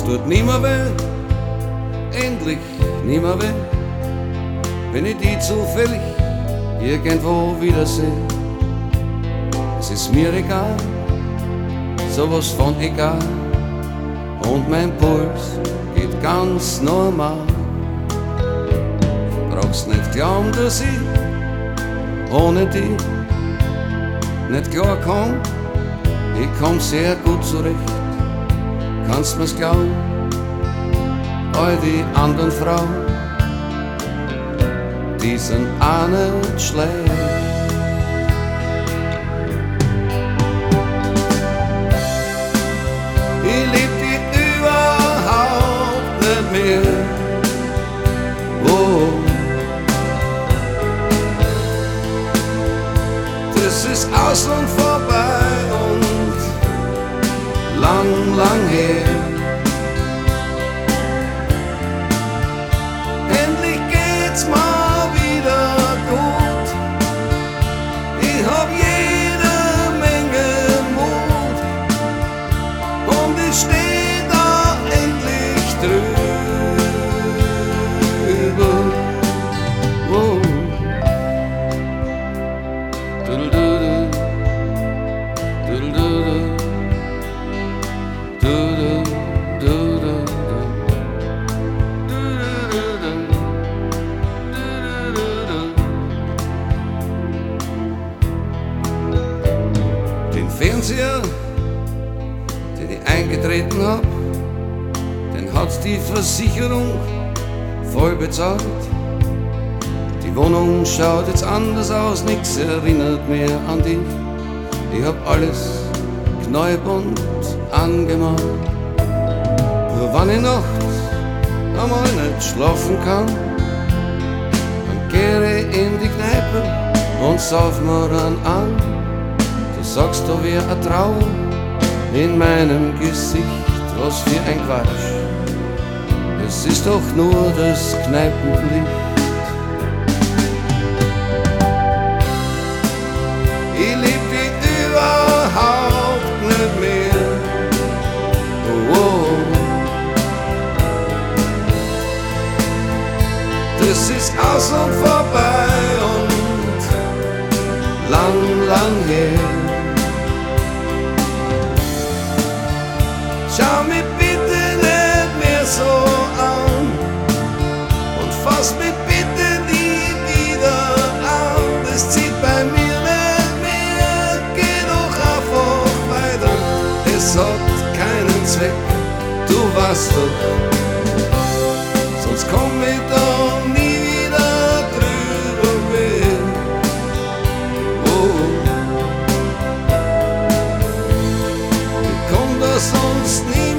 tut nimmer weh, endlich nimmer weh, wenn ich die zufällig irgendwo wiederseh. Es ist mir egal, sowas von egal, und mein Puls geht ganz normal. Brauchst nicht glauben, dass ich ohne dich nicht klar komm, ich komm sehr gut zurecht. Kannst mir's glauben, all die anderen Frauen, die sind auch nicht schlecht. Ich lieb dich überhaupt nicht mehr, oh. Das ist aus und vorbei und lang, lang her. Endlich geht's mal wieder gut. Ich hab jede Menge Mut und ich steh da endlich drüber. Oh. Den Fernseher, den ich eingetreten hab, den hat die Versicherung voll bezahlt. Die Wohnung schaut jetzt anders aus, nix erinnert mehr an dich. Ich hab alles knallbunt angemalt. Nur wenn ich nachts einmal nicht schlafen kann, dann geh ich in die Kneipe und sauf mir dann an. Du sagst, da wär ein Traum in meinem Gesicht, was für ein Quatsch. Es ist doch nur das Kneipenlicht. Ich lieb dich überhaupt nicht mehr, oh, oh. Das ist aus und vorbei und lang, lang her. Schau mich bitte nicht mehr so an und fass mich bitte nie wieder an. Das zieht bei mir nicht mehr, geh doch einfach weiter. Es hat keinen Zweck, du weißt doch, sonst komm ich da nie wieder drüber weg. Oh. Ich komm da sonst nie